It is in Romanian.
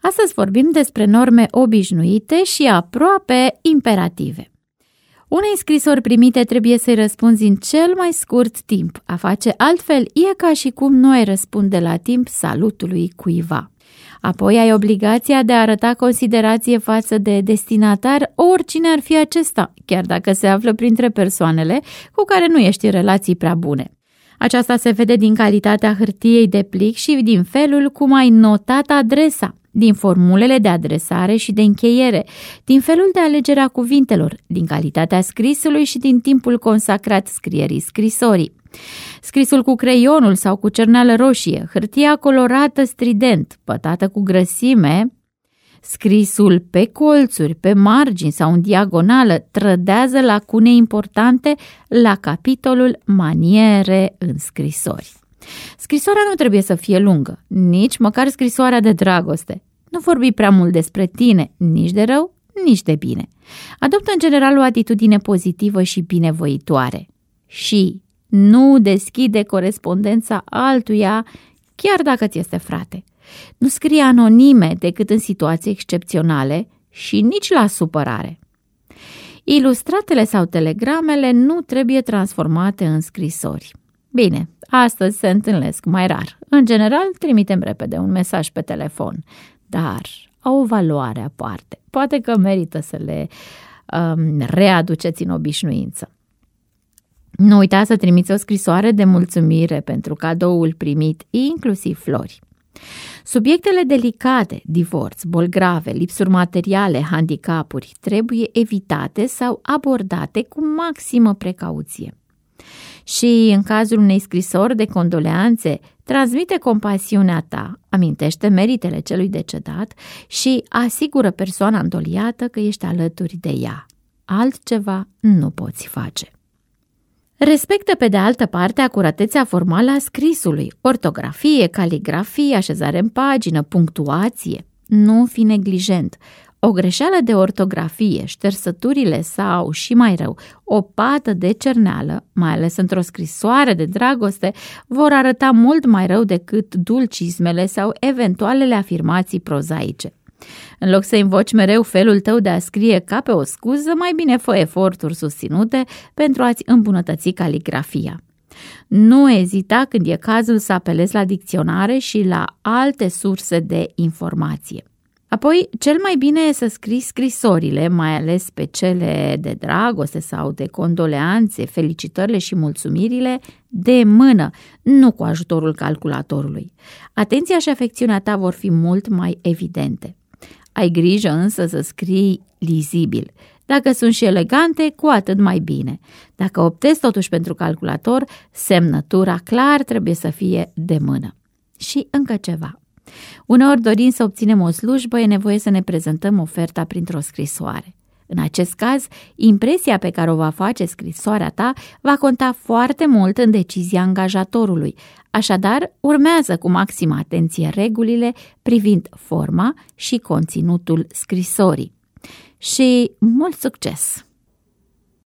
Astăzi vorbim despre norme obișnuite și aproape imperative. Unei scrisori primite trebuie să-i răspunzi în cel mai scurt timp. A face altfel e ca și cum nu ai răspunde la timp salutului cuiva. Apoi ai obligația de a arăta considerație față de destinatar, oricine ar fi acesta, chiar dacă se află printre persoanele cu care nu ești în relații prea bune. Aceasta se vede din calitatea hârtiei de plic și din felul cum ai notat adresa, din formulele de adresare și de încheiere, din felul de alegere a cuvintelor, din calitatea scrisului și din timpul consacrat scrierii scrisorii. Scrisul cu creionul sau cu cerneală roșie, hârtia colorată strident, pătată cu grăsime, scrisul pe colțuri, pe margini sau în diagonală trădează lacune importante la capitolul maniere în scrisori. Scrisoarea nu trebuie să fie lungă, nici măcar scrisoarea de dragoste. Nu vorbi prea mult despre tine, nici de rău, nici de bine. Adoptă în general o atitudine pozitivă și binevoitoare. Și nu deschide corespondența altuia, chiar dacă ți este frate. Nu scrie anonime decât în situații excepționale și nici la supărare. Ilustratele sau telegramele nu trebuie transformate în scrisori. Bine, astăzi se întâlnesc mai rar. În general, trimitem repede un mesaj pe telefon, dar au o valoare aparte. Poate că merită să le readuceți în obișnuință. Nu uita să trimiți o scrisoare de mulțumire pentru cadoul primit, inclusiv flori. Subiectele delicate, divorț, boli grave, lipsuri materiale, handicapuri, trebuie evitate sau abordate cu maximă precauție. Și în cazul unei scrisori de condoleanțe, transmite compasiunea ta, amintește meritele celui decedat și asigură persoana îndoliată că ești alături de ea. Altceva nu poți face. Respectă pe de altă parte acuratețea formală a scrisului, ortografie, caligrafie, așezare în pagină, punctuație. Nu fi neglijent. O greșeală de ortografie, ștersăturile sau, și mai rău, o pată de cerneală, mai ales într-o scrisoare de dragoste, vor arăta mult mai rău decât dulcismele sau eventualele afirmații prozaice. În loc să invoci mereu felul tău de a scrie ca pe o scuză, mai bine fă eforturi susținute pentru a-ți îmbunătăți caligrafia. Nu ezita când e cazul să apelezi la dicționare și la alte surse de informație. Apoi, cel mai bine e să scrii scrisorile, mai ales pe cele de dragoste sau de condoleanțe, felicitările și mulțumirile, de mână, nu cu ajutorul calculatorului. Atenția și afecțiunea ta vor fi mult mai evidente. Ai grijă însă să scrii lizibil. Dacă sunt și elegante, cu atât mai bine. Dacă optezi totuși pentru calculator, semnătura clar trebuie să fie de mână. Și încă ceva. Uneori, dorind să obținem o slujbă, e nevoie să ne prezentăm oferta printr-o scrisoare. În acest caz, impresia pe care o va face scrisoarea ta va conta foarte mult în decizia angajatorului. Așadar, urmează cu maximă atenție regulile privind forma și conținutul scrisorii. Și mult succes!